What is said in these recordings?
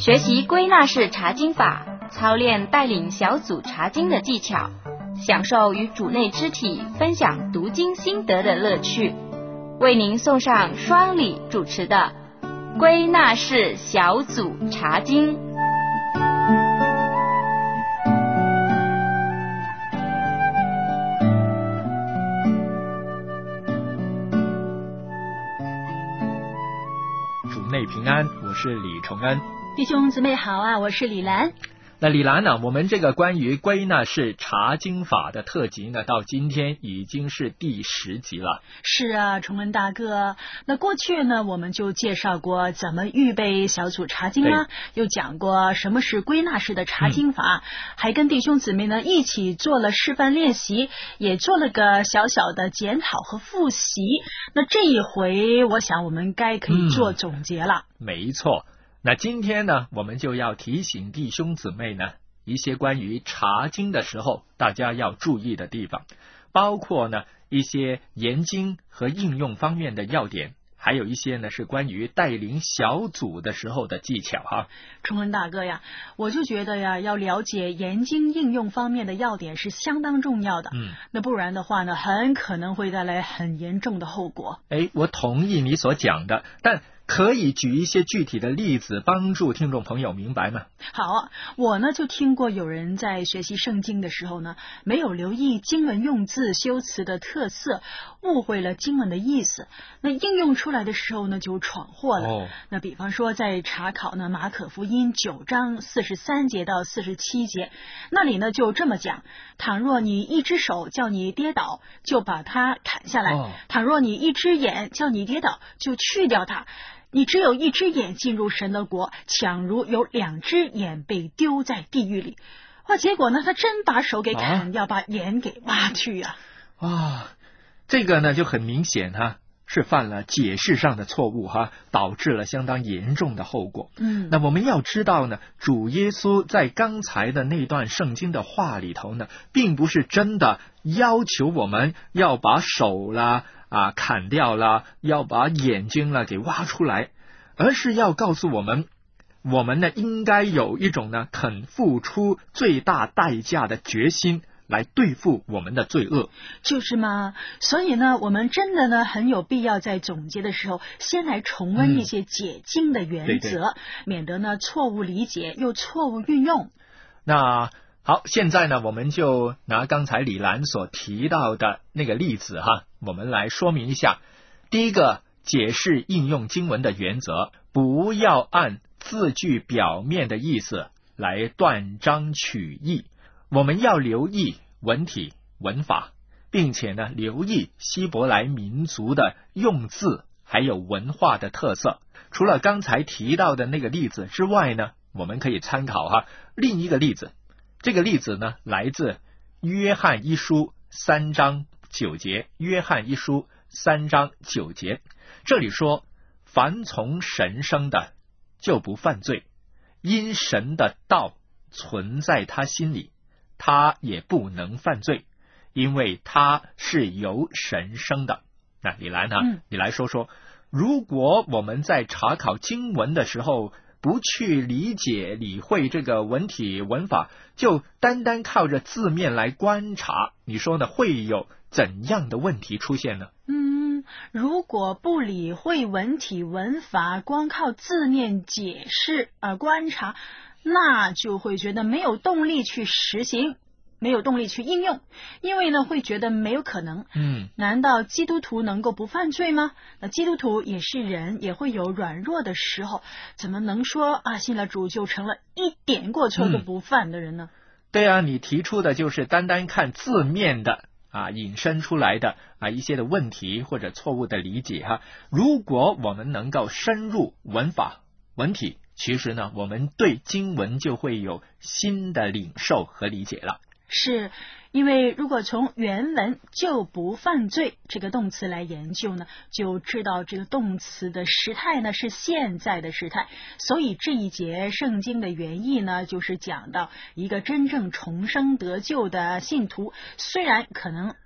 学习归纳式查经法，操练带领小组查经的技巧，享受与主内肢体分享读经心得的乐趣。为您送上双礼主持的归纳式小组查经。 主内平安，我是李崇恩。 弟兄姊妹好啊，我是李兰。 那李兰呢，我们这个关于归纳式查经法的特辑呢，到今天已经是第10集了。 是啊，崇恩大哥，那过去呢，我们就介绍过怎么预备小组查经啦，又讲过什么是归纳式的查经法，还跟弟兄姊妹呢一起做了示范练习，也做了个小小的检讨和复习。那这一回，我想我们该可以做总结了。 没错。那今天呢，我们就要提醒弟兄姊妹呢，一些关于查经的时候大家要注意的地方，包括呢一些研经和应用方面的要点，还有一些呢是关于带领小组的时候的技巧哈。 崇恩大哥呀，我就觉得呀，要了解研经应用方面的要点是相当重要的。那不然的话呢，很可能会带来很严重的后果。 我同意你所讲的，但可以举一些具体的例子帮助听众朋友明白吗？ 好，我呢就听过有人在学习圣经的时候呢，没有留意经文用字修辞的特色，误会了经文的意思，那应用出来的时候呢就闯祸了。那比方说在查考呢马可福音9章43节到47节，那里呢就这么讲：倘若你一只手叫你跌倒，就把它砍下来；倘若你一只眼叫你跌倒，就去掉它。你只有一只眼进入神的国，强如有2只眼被丢在地狱里。结果呢，他真把手给砍掉，把眼给挖去呀。 这个呢就很明显是犯了解释上的错误导致了相当严重的后果。那我们要知道呢，主耶稣在刚才的那段圣经的话里头呢，并不是真的要求我们要把手啦砍掉了，要把眼睛了给挖出来，而是要告诉我们呢应该有一种呢肯付出最大代价的决心来对付我们的罪恶。 就是嘛，所以呢我们真的呢很有必要在总结的时候先来重温一些解经的原则，免得呢错误理解又错误运用。 那好，现在呢我们就拿刚才李兰所提到的那个例子我们来说明一下。第一个，解释应用经文的原则，不要按字句表面的意思来断章取义，我们要留意文体文法，并且呢留意希伯来民族的用字还有文化的特色。除了刚才提到的那个例子之外呢，我们可以参考另一个例子。这个例子呢来自约翰一书3章9节，约翰一书3章9节，这里说：凡从神生的就不犯罪，因神的道存在他心里，他也不能犯罪，因为他是由神生的。那李兰你来说说，如果我们在查考经文的时候不去理解理会这个文体文法，就单单靠着字面来观察，你说呢会有怎样的问题出现呢？ 如果不理会文体文法，光靠字面解释而观察，那就会觉得没有动力去实行，没有动力去应用，因为呢会觉得没有可能。难道基督徒能够不犯罪吗？那基督徒也是人，也会有软弱的时候，怎么能说信了主就成了一点过错都不犯的人呢？ 对啊，你提出的就是单单看字面的引申出来的一些的问题或者错误的理解如果我们能够深入文法文体，其实呢我们对经文就会有新的领受和理解了。 是因为如果从原文就不犯罪这个动词来研究呢，就知道这个动词的时态呢是现在的时态，所以这一节圣经的原意呢就是讲到一个真正重生得救的信徒，虽然可能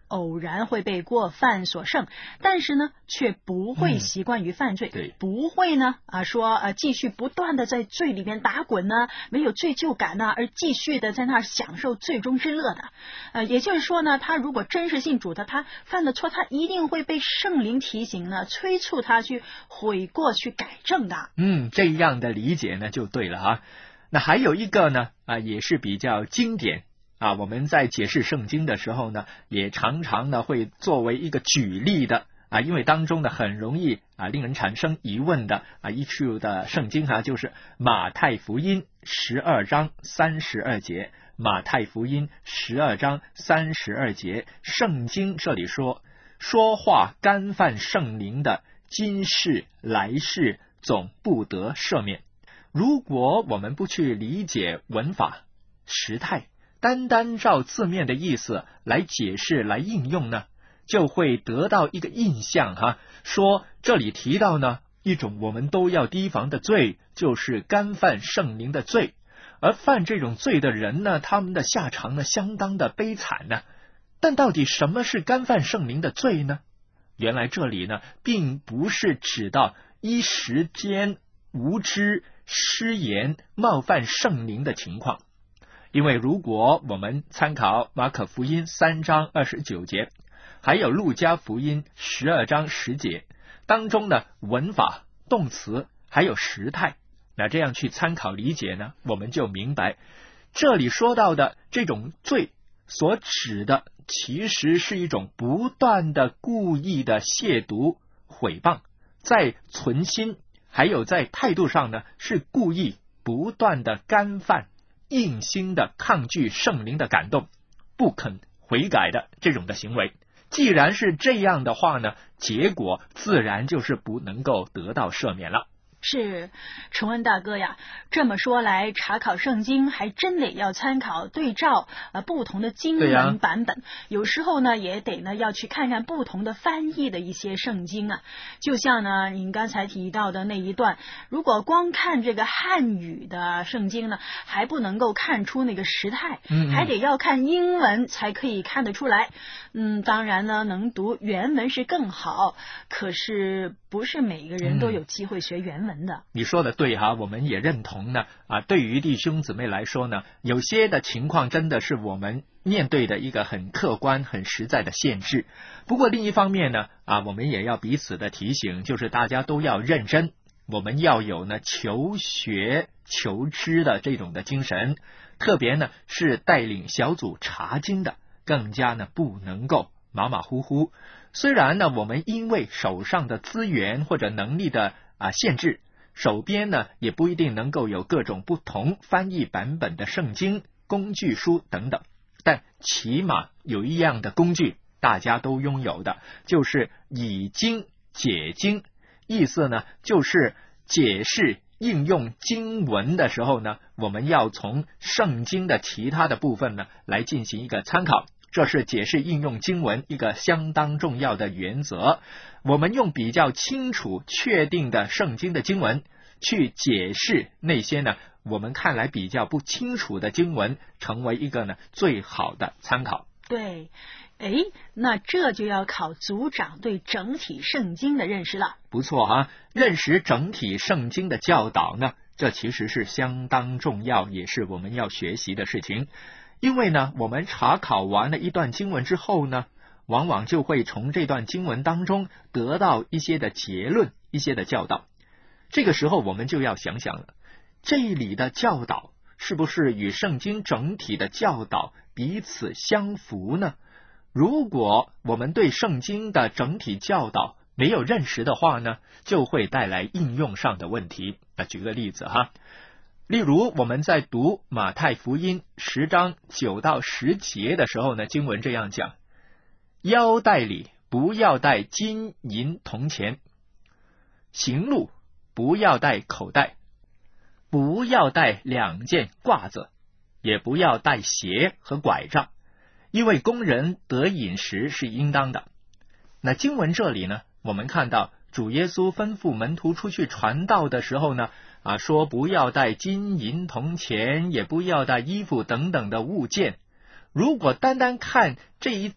偶然会被过犯所胜，但是呢却不会习惯于犯罪， 对， 不会呢说继续不断的在罪里面打滚呢，没有罪疚感呢，而继续的在那儿享受罪中之乐的。也就是说呢，他如果真是信主的，他犯了错，他一定会被圣灵提醒呢，催促他去悔过去改正的。 这样的理解呢就对了啊。那还有一个呢也是比较经典我们在解释圣经的时候呢，也常常呢会作为一个举例的因为当中呢很容易令人产生疑问的一处的圣经就是马太福音12章32节。马太福音12章32节，圣经这里说话干犯圣灵的，今世来世总不得赦免。如果我们不去理解文法时态，单单照字面的意思来解释来应用呢，就会得到一个印象说这里提到呢一种我们都要提防的罪，就是干犯圣灵的罪，而犯这种罪的人呢，他们的下场呢相当的悲惨呢。但到底什么是干犯圣灵的罪呢？原来这里呢并不是指到一时间无知失言冒犯圣灵的情况，因为如果我们参考马可福音3章29节，还有路加福音12章10节当中的文法、动词还有时态，那这样去参考理解呢，我们就明白这里说到的这种罪所指的其实是一种不断的故意的亵渎毁谤，在存心还有在态度上呢是故意不断的干犯，硬心的抗拒圣灵的感动，不肯悔改的这种的行为。既然是这样的话呢，结果自然就是不能够得到赦免了。 是，崇恩大哥呀，这么说来，查考圣经还真得要参考对照不同的经文版本，有时候呢也得呢要去看看不同的翻译的一些圣经就像呢您刚才提到的那一段，如果光看这个汉语的圣经呢，还不能够看出那个时态，还得要看英文才可以看得出来。当然呢能读原文是更好，可是不是每个人都有机会学原文的。 你说的对我们也认同呢对于弟兄姊妹来说呢，有些的情况真的是我们面对的一个很客观很实在的限制。不过另一方面呢我们也要彼此的提醒，就是大家都要认真，我们要有呢求学求知的这种的精神，特别呢是带领小组查经的，更加呢不能够马马虎虎。虽然呢我们因为手上的资源或者能力的限制，手边呢也不一定能够有各种不同翻译版本的圣经工具书等等，但起码有一样的工具大家都拥有的，就是以经解经。意思呢就是解释应用经文的时候呢，我们要从圣经的其他的部分呢来进行一个参考，这是解释应用经文一个相当重要的原则。我们用比较清楚确定的圣经的经文去解释那些呢我们看来比较不清楚的经文，成为一个呢最好的参考。 对，那这就要考组长对整体圣经的认识了。 不错认识整体圣经的教导呢，这其实是相当重要，也是我们要学习的事情。因为呢我们查考完了一段经文之后呢，往往就会从这段经文当中得到一些的结论，一些的教导。这个时候我们就要想想了，这里的教导是不是与圣经整体的教导彼此相符呢？如果我们对圣经的整体教导没有认识的话呢，就会带来应用上的问题。举个例子例如我们在读马太福音10章9到10节的时候呢，经文这样讲：腰带里不要带金银铜钱，行路不要带口袋，不要带2件褂子，也不要带鞋和拐杖，因为工人得饮食是应当的。那经文这里呢，我们看到主耶稣吩咐门徒出去传道的时候呢说不要带金银铜钱，也不要带衣服等等的物件。如果单单看这一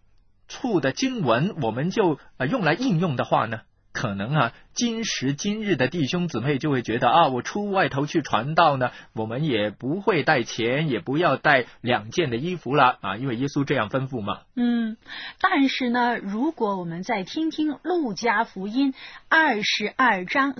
处的经文我们就用来应用的话呢，可能今时今日的弟兄姊妹就会觉得我出外头去传道呢，我们也不会带钱，也不要带2件的衣服了因为耶稣这样吩咐嘛。 但是呢，如果我们再听听路加福音22章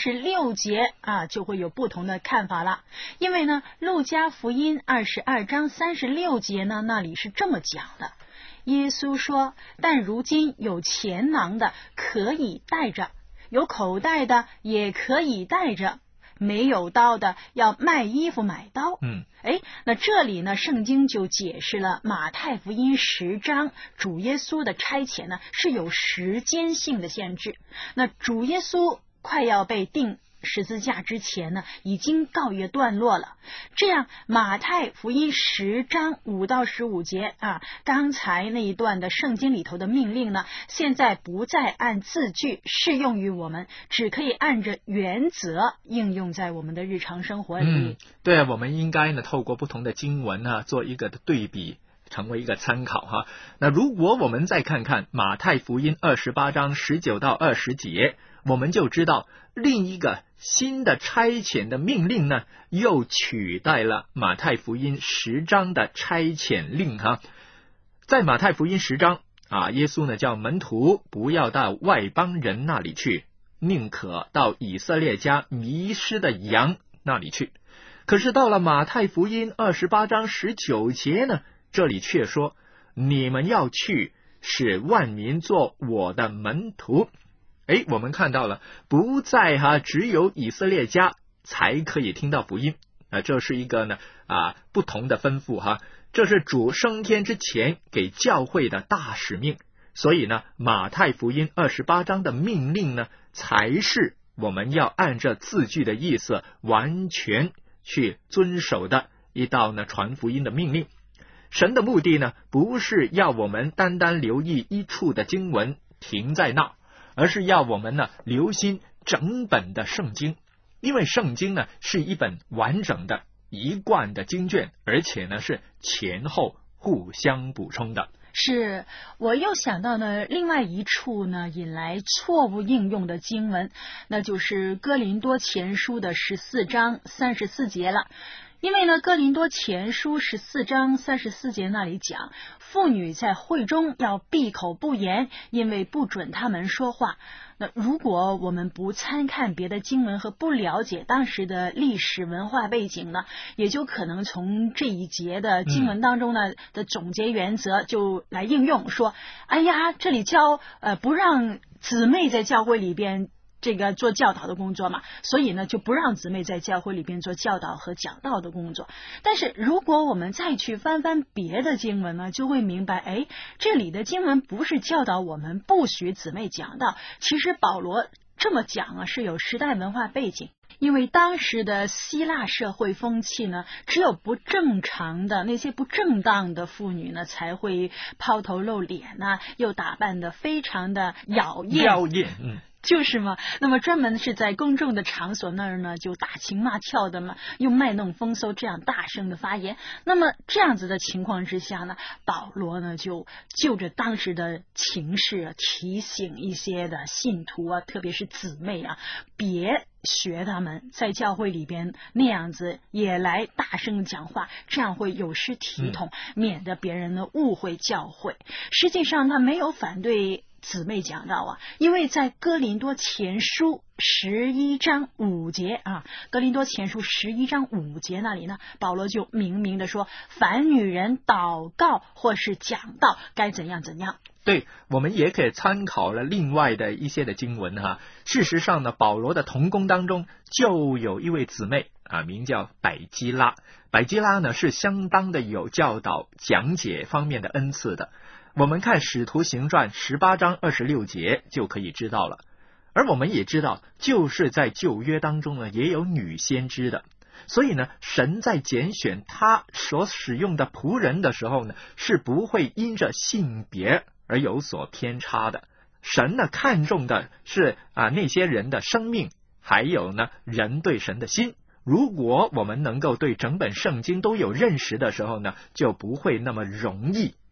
36节就会有不同的看法了。因为呢，路加福音22章36节呢，那里是这么讲的。耶稣说，但如今有钱囊的可以带着，有口袋的也可以带着，没有刀的要卖衣服买刀。那这里呢，圣经就解释了马太福音10章主耶稣的差遣呢是有时间性的限制。那主耶稣快要被钉十字架之前呢，已经告一段落了。这样马太福音10章5到15节刚才那一段的圣经里头的命令呢，现在不再按字句适用于我们，只可以按着原则应用在我们的日常生活里。 对，我们应该呢透过不同的经文做一个的对比，成为一个参考那如果我们再看看马太福音28章19到20节，我们就知道另一个新的差遣的命令呢，又取代了马太福音10章的差遣令在马太福音10章耶稣呢叫门徒不要到外邦人那里去，宁可到以色列家迷失的羊那里去。可是到了马太福音28章19节呢，这里却说你们要去，使万民做我的门徒。我们看到了不再只有以色列家才可以听到福音这是一个呢不同的吩咐这是主升天之前给教会的大使命。所以呢，马太福音28章的命令呢，才是我们要按着字句的意思完全去遵守的一道呢传福音的命令。神的目的呢，不是要我们单单留意一处的经文停在那，而是要我们呢留心整本的圣经。因为圣经呢是一本完整的一贯的经卷，而且呢是前后互相补充的。 是，我又想到呢另外一处呢引来错误应用的经文，那就是哥林多前书的14章34节了。因为呢哥林多前书14章34节那里讲，妇女在会中要闭口不言，因为不准他们说话。那如果我们不参看别的经文和不了解当时的历史文化背景呢，也就可能从这一节的经文当中呢的总结原则就来应用，说哎呀，这里教不让姊妹在教会里边这个做教导的工作嘛，所以呢就不让姊妹在教会里边做教导和讲道的工作。但是如果我们再去翻翻别的经文呢，就会明白这里的经文不是教导我们不许姊妹讲道，其实保罗这么讲是有时代文化背景。因为当时的希腊社会风气呢，只有不正常的那些不正当的妇女呢，才会抛头露脸又打扮得非常的妖艳，就是嘛。那么专门是在公众的场所那儿呢，就打情骂俏的嘛，用卖弄风骚这样大声的发言。那么这样子的情况之下呢，保罗呢就着当时的情势提醒一些的信徒特别是姊妹别学他们在教会里边那样子也来大声讲话，这样会有失体统，免得别人呢误会教会。实际上他没有反对姊妹讲道因为在哥林多前书11章5节哥林多前书11章5节那里呢，保罗就明明的说，凡女人祷告或是讲道该怎样怎样。 对，我们也可以参考了另外的一些的经文事实上呢，保罗的同工当中就有一位姊妹名叫百基拉。百基拉呢是相当的有教导讲解方面的恩赐的。我们看使徒行传18章26节就可以知道了。而我们也知道，就是在旧约当中呢也有女先知的。所以呢，神在拣选他所使用的仆人的时候呢，是不会因着性别而有所偏差的。神呢看重的是那些人的生命，还有呢人对神的心。如果我们能够对整本圣经都有认识的时候呢，就不会那么容易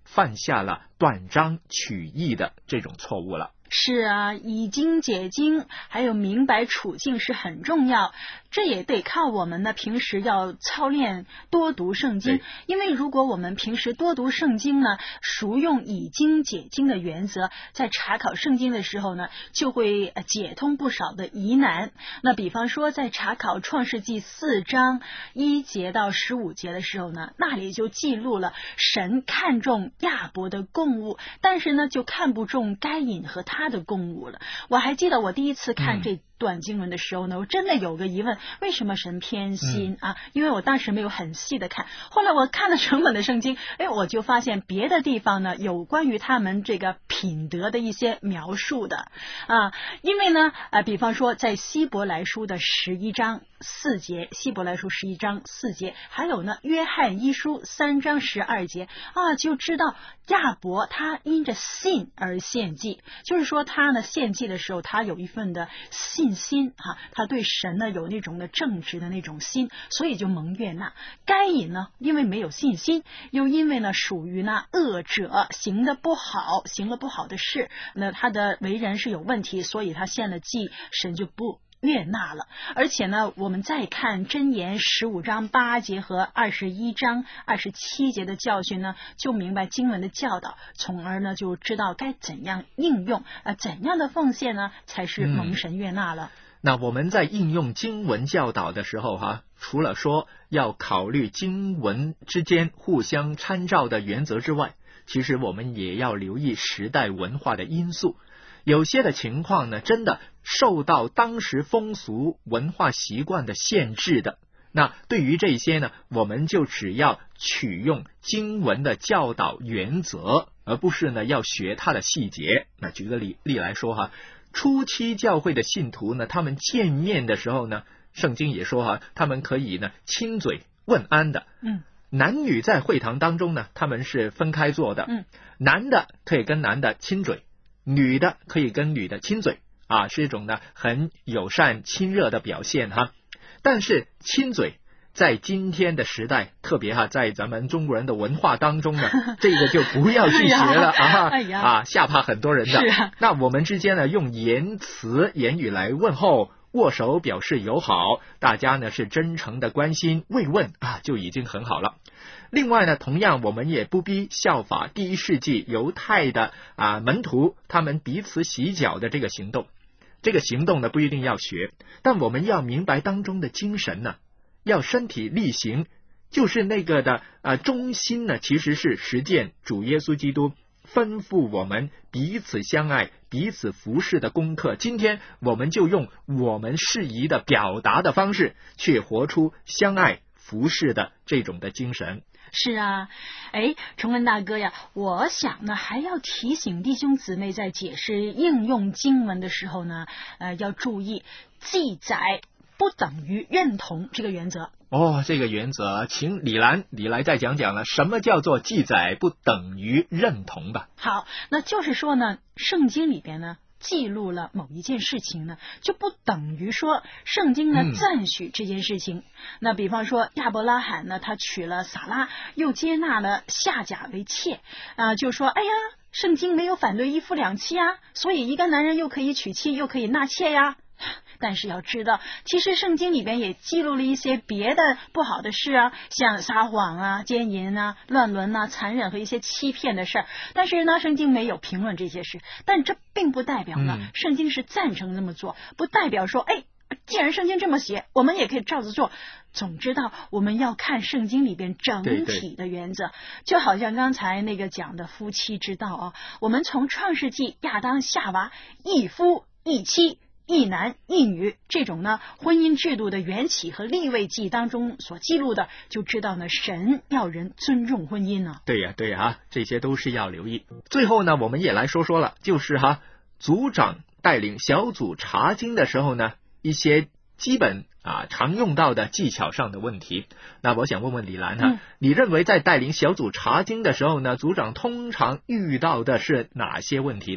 犯下了断章取义的这种错误了。 是啊，以经解经，还有明白处境是很重要，这也得靠我们呢平时要操练多读圣经。因为如果我们平时多读圣经呢，熟用以经解经的原则，在查考圣经的时候呢，就会解通不少的疑难。那比方说在查考创世纪4章1节到15节的时候呢，那里就记录了神看中亚伯的供物，但是呢就看不中该隐和他的供物了。我还记得我第一次看这段经文的时候呢，我真的有个疑问，为什么神偏心啊？因为我当时没有很细的看，后来我看了整本的圣经，我就发现别的地方呢有关于他们这个品德的一些描述的啊。因为呢比方说在希伯来书的11章4节，希伯来书11章4节，还有呢约翰一书3章12节啊，就知道亚伯他因着信而献祭，就是说他呢献祭的时候，他有一份的信心啊，他对神呢有那种的正直的那种心，所以就蒙悦纳。该隐呢，因为没有信心，又因为呢属于那恶者，行了不好的事，那他的为人是有问题，所以他献了祭，神就不悦纳了。而且呢，我们再看箴言15章8节和21章27节的教训呢，就明白经文的教导，从而呢就知道该怎样应用怎样的奉献呢才是蒙神悦纳了。 那我们在应用经文教导的时候除了说要考虑经文之间互相参照的原则之外，其实我们也要留意时代文化的因素。有些的情况呢，真的受到当时风俗文化习惯的限制的，那对于这些呢，我们就只要取用经文的教导原则，而不是呢要学它的细节。那举个例来说初期教会的信徒呢，他们见面的时候呢，圣经也说他们可以呢亲嘴问安的。男女在会堂当中呢，他们是分开坐的。男的可以跟男的亲嘴，女的可以跟女的亲嘴是一种呢很友善亲热的表现但是亲嘴在今天的时代，特别在咱们中国人的文化当中呢，这个就不要去学了吓怕很多人的。那我们之间呢，用言语来问候，握手表示友好，大家呢是真诚的关心慰问就已经很好了。另外呢，同样我们也不必效法第一世纪犹太的门徒他们彼此洗脚的这个行动。这个行动呢不一定要学，但我们要明白当中的精神呢，要身体力行，就是那个的中心呢，其实是实践主耶稣基督吩咐我们彼此相爱、彼此服侍的功课。今天我们就用我们适宜的表达的方式，去活出相爱服侍的这种的精神。 是啊，崇恩大哥呀，我想呢还要提醒弟兄姊妹，在解释应用经文的时候呢，要注意记载不等于认同这个原则。 这个原则，请李来再讲讲了，什么叫做记载不等于认同吧？ 好，那就是说呢，圣经里边呢记录了某一件事情呢，就不等于说圣经呢赞许这件事情。那比方说亚伯拉罕呢，他娶了撒拉，又接纳了夏甲为妾就说圣经没有反对一夫两妻所以一个男人又可以娶妻又可以纳妾呀。但是要知道，其实圣经里边也记录了一些别的不好的事像撒谎奸淫乱伦残忍和一些欺骗的事。但是呢，圣经没有评论这些事，但这并不代表呢圣经是赞成这么做，不代表说既然圣经这么写，我们也可以照着做。总之道我们要看圣经里边整体的原则。就好像刚才那个讲的夫妻之道我们从创世纪亚当夏娃一夫一妻一男一女这种呢婚姻制度的缘起和利未记当中所记录的，就知道呢神要人尊重婚姻呢。 对呀，这些都是要留意。最后呢，我们也来说了，就是组长带领小组查经的时候呢，一些基本常用到的技巧上的问题。那我想问问李兰你认为在带领小组查经的时候呢，组长通常遇到的是哪些问题呢？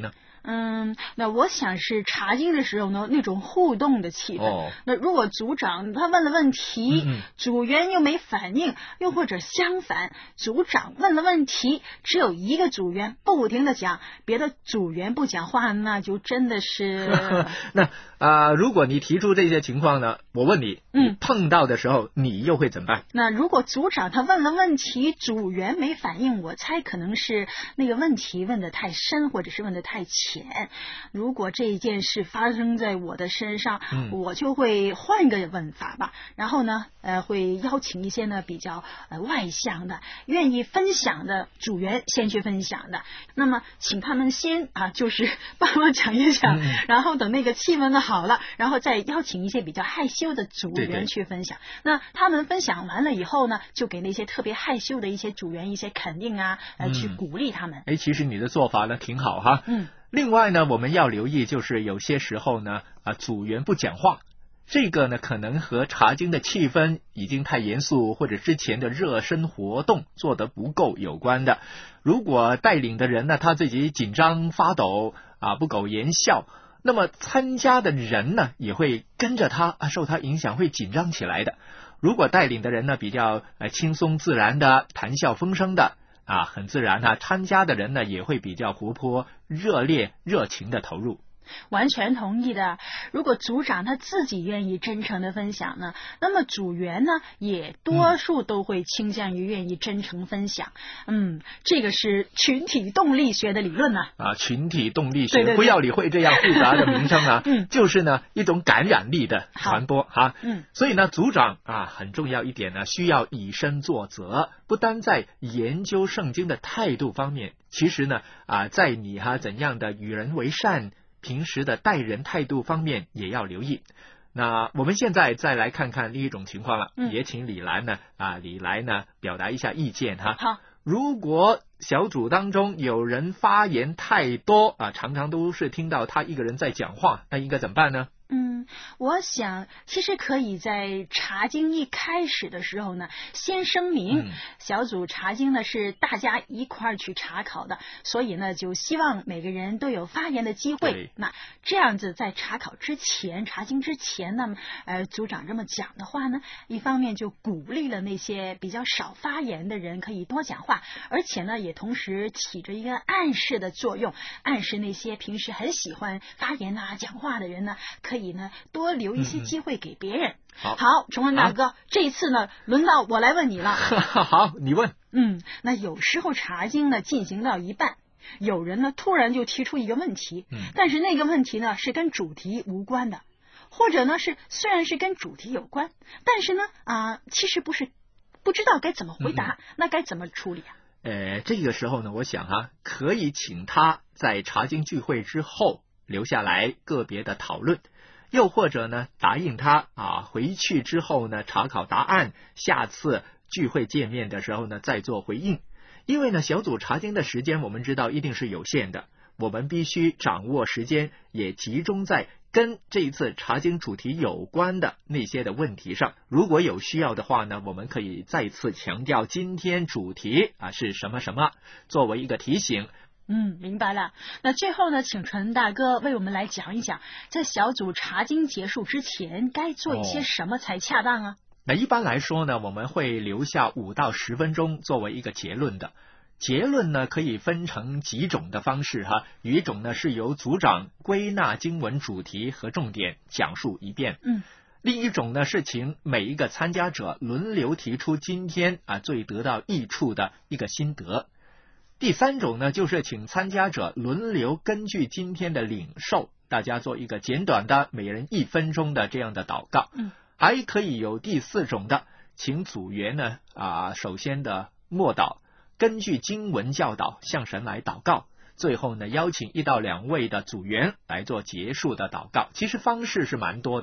那我想是查经的时候呢，那种互动的气氛。那如果组长他问了问题，组员又没反应，又或者相反，组长问了问题，只有一个组员不停的讲，别的组员不讲话，那就真的是那如果你提出这些情况呢，我问你，碰到的时候你又会怎么办？ 那如果组长他问了问题，组员没反应，我猜可能是那个问题问得太深，或者是问得太浅。如果这件事发生在我的身上，我就会换一个问法吧，然后呢会邀请一些呢比较外向的愿意分享的组员先去分享的，那么请他们先就是帮我讲一讲，然后等那个气氛的好了，然后再邀请一些比较害羞的组员去分享。那他们分享完了以后呢，就给那些特别害羞的一些组员一些肯定去鼓励他们。 其实你的做法呢挺好哈。另外呢，我们要留意就是有些时候呢组员不讲话，这个呢可能和查经的气氛已经太严肃，或者之前的热身活动做得不够有关的。如果带领的人呢他自己紧张发抖不苟言笑，那么参加的人呢也会跟着他受他影响，会紧张起来的。如果带领的人呢比较轻松自然的，谈笑风生的很自然参加的人呢也会比较活泼热烈热情的投入。 完全同意的。如果组长他自己愿意真诚的分享呢，那么组员呢也多数都会倾向于愿意真诚分享。这个是群体动力学的理论群体动力学， 对， 不要理会这样复杂的名称就是呢一种感染力的传播所以呢组长很重要一点呢，需要以身作则，不单在研究圣经的态度方面，其实呢在你怎样的与人为善，平时的待人态度方面也要留意。那我们现在再来看看另一种情况了，也请李兰呢李来呢表达一下意见好， 如果小组当中有人发言太多常常都是听到他一个人在讲话，那应该怎么办呢？ 我想其实可以在查经一开始的时候呢，先声明小组查经呢是大家一块儿去查考的，所以呢就希望每个人都有发言的机会。那这样子在查考之前，查经之前呢组长这么讲的话呢，一方面就鼓励了那些比较少发言的人可以多讲话，而且呢也同时起着一个暗示的作用，暗示那些平时很喜欢发言讲话的人呢，可以呢多留一些机会给别人。好，崇文大哥，这一次呢轮到我来问你了。 好，你问。 那有时候查经呢进行到一半，有人呢突然就提出一个问题，但是那个问题呢是跟主题无关的，或者呢是虽然是跟主题有关，但是呢其实不知道该怎么回答，那该怎么处理这个时候呢，我想可以请他在查经聚会之后留下来个别的讨论，又或者呢答应他回去之后呢查考答案，下次聚会见面的时候呢再做回应。因为呢小组查经的时间我们知道一定是有限的，我们必须掌握时间，也集中在跟这一次查经主题有关的那些的问题上。如果有需要的话呢，我们可以再次强调今天主题是什么什么，作为一个提醒。 明白了。那最后呢，请陈大哥为我们来讲一讲，在小组查经结束之前该做一些什么才恰当那一般来说呢，我们会留下5到10分钟作为一个结论的。结论呢可以分成几种的方式有一种呢是由组长归纳经文主题和重点讲述一遍，另一种呢是请每一个参加者轮流提出今天最得到益处的一个心得。第3种呢就是请参加者轮流根据今天的领受，大家做一个简短的每人1分钟的这样的祷告。还可以有第4种的，请组员呢首先的默祷，根据经文教导向神来祷告，最后呢邀请1到2位的组员来做结束的祷告。其实方式是蛮多的。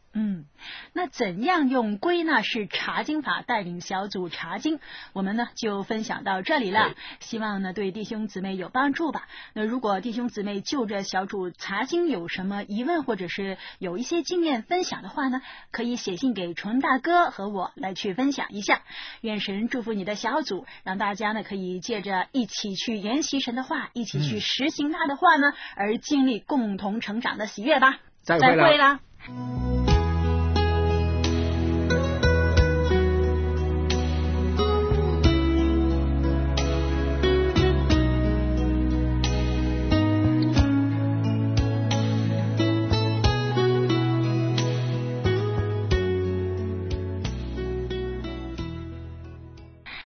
那怎样用归纳式查经法带领小组查经，我们呢就分享到这里了，希望呢对弟兄姊妹有帮助吧。那如果弟兄姊妹就着小组查经有什么疑问，或者是有一些经验分享的话呢，可以写信给纯大哥和我来去分享一下。愿神祝福你的小组，让大家呢可以借着一起去研习神的话，一起去实行他的话呢，而经历共同成长的喜悦吧。 再会了。